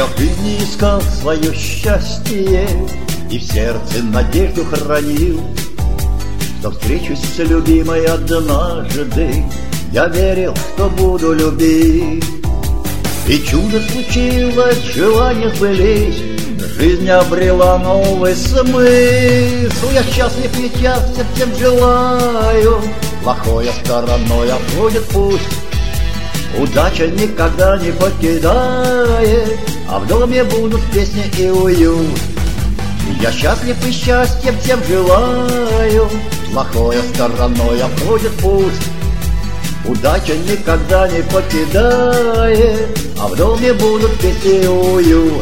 в жизни искал свое счастье и в сердце надежду хранил, что встречусь с любимой однажды. Я верил, что буду любить, и чудо случилось, желания сбылись, жизнь обрела новый смысл. Я счастлив, ведь я всем желаю, плохое стороной обходит путь. Удача никогда не покидает, а в доме будут песни и уют. Я счастлив и счастьем всем желаю, плохое стороной обходит путь. Удача никогда не покидает, а в доме будут песни и уют.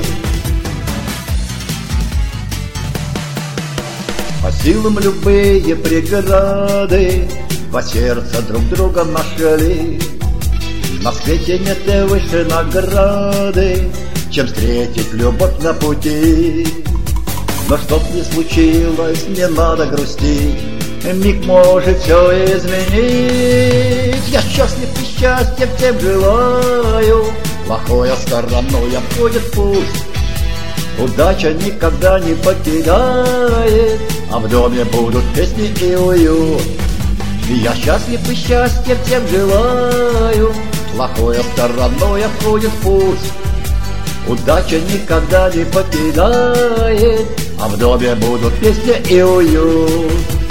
По силам любые преграды во сердце друг друга нашли. На свете нет выше награды, чем встретить любовь на пути. Но чтоб не случилось, не надо грустить, миг может все изменить. Я счастлив и счастьем всем желаю, плохое стороной обходит путь. Удача никогда не покидает, а в доме будут песни и уют. Я счастлив и счастьем всем желаю, плохое стороной обходит путь. Удача никогда не покидает, а в доме будут песни и уют.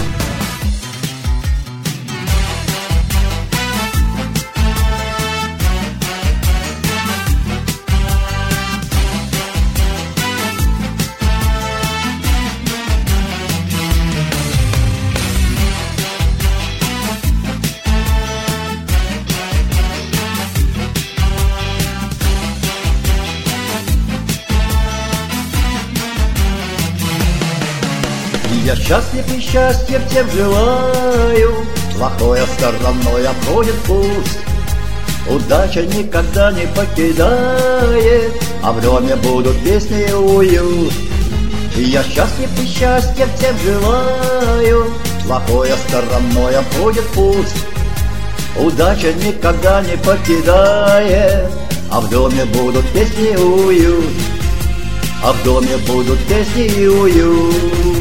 Я счастлив и счастьем всем желаю, плохое стороной обходит путь. Удача никогда не покидает, а в доме будут песни и уют. Я счастлив и счастьем всем желаю, плохое стороной обходит путь. Удача никогда не покидает, а в доме будут песни и уют. А в доме будут песни и уют.